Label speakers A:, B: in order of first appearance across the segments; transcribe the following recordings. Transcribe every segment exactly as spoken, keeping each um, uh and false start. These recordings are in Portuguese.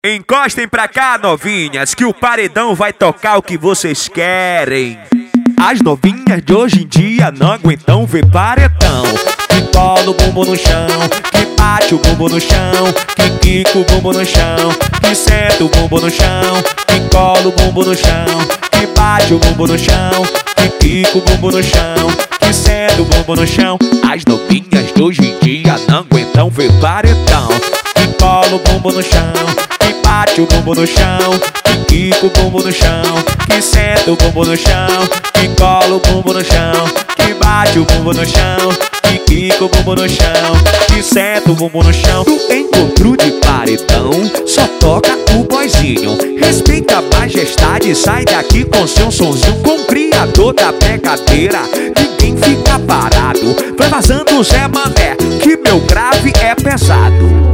A: Encostem pra cá, novinhas, que o paredão vai tocar o que vocês querem. As novinhas de hoje em dia não aguentam ver paredão. Que cola o bumbum no chão, que bate o bumbum no chão, que quica o bumbum no chão, que senta o bumbum no chão, que cola o bumbum no chão, que bate o bumbum no chão, que quica o bumbum no chão, que senta o bumbum no chão. As novinhas de hoje em dia não aguentam ver paredão. Que cola o bumbum no chão, que bate o bumbum no chão, que quica o bumbum no chão, que senta o bumbum no chão, que cola o bumbum no chão, que bate o bumbum no chão, que quica o bumbum no chão, que senta o bumbum no chão. No encontro de paredão só toca o boyzinho. Respeita a majestade, sai daqui com seu sonzinho. Com o criador da brincadeira ninguém fica parado. Vai vazando o Zé Mané, que meu grave é pesado.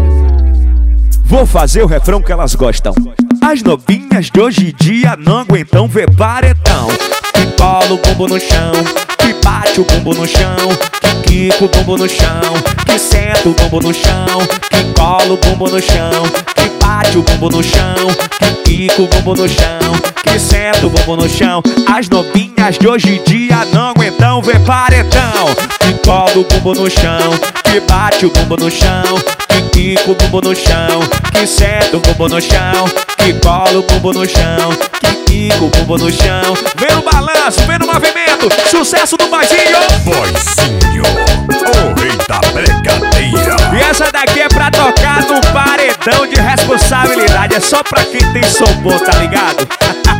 A: Vou fazer o refrão que elas gostam. As novinhas de hoje em dia não aguentam ver paredão. Que cola o bumbum no chão, que bate o bumbum no chão, que quica o bumbum no chão, que senta o bumbum no chão, que cola o bumbum no chão, que bate o bumbum no chão, que quica o bumbum no chão, que senta o bumbum no chão. As novinhas de hoje em dia não aguentam ver paredão. Que cola o bumbum no chão, que bate o bumbum no chão, que quica o bumbum no chão, que senta o bumbum no chão, que cola o bumbum no chão, que quica o bumbum no chão. Vem no balanço, vem no movimento, sucesso do boyzinho.
B: Boyzinho, o rei da brincadeira.
A: E essa daqui é pra tocar no paredão de responsabilidade. É só pra quem tem som bom, tá ligado?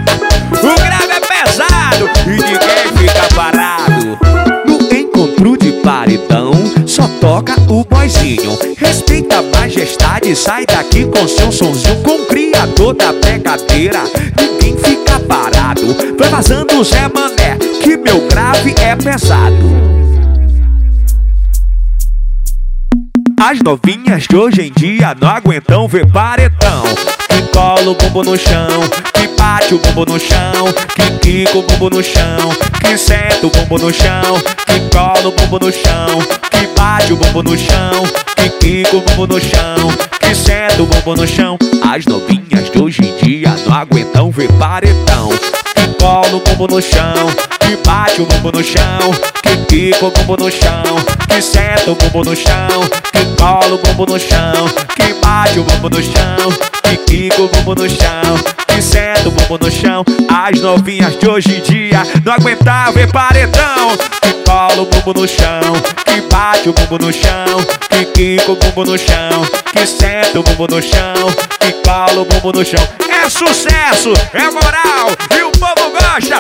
A: O grave é pesado e ninguém fica parado. No encontro de paredão só toca o boyzinho. Respeita a majestade, sai daqui com seu sonzinho. Com o criador da brincadeira ninguém fica parado. Vai vazando o Zé Mané, que meu grave é pesado. As novinhas de hoje em dia não aguentam ver paredão. Que cola o bumbum no chão, que bate o bumbum no chão, que quica o bumbum no chão, que senta o bumbum no chão, que cola o bumbum no chão, que bate o bumbum no chão, que quica o bumbum no chão, que senta o bumbum no chão. As novinhas de hoje em dia não aguentam ver paredão. Que cola o bumbum no chão, que bate o bumbum no chão, que quica o bumbum no chão, que senta o bumbum no chão, que cola o bumbum no chão, que bate o bumbum no chão, que quica o bumbum no chão, que senta o bumbum no chão. As novinhas de hoje em dia não aguentam ver paredão. Que cola o bumbum no chão, que bate o bumbum no chão, que quica o bumbum no chão, que senta o bumbum no chão, que cola o bumbum no chão. É sucesso, é moral e o povo gosta.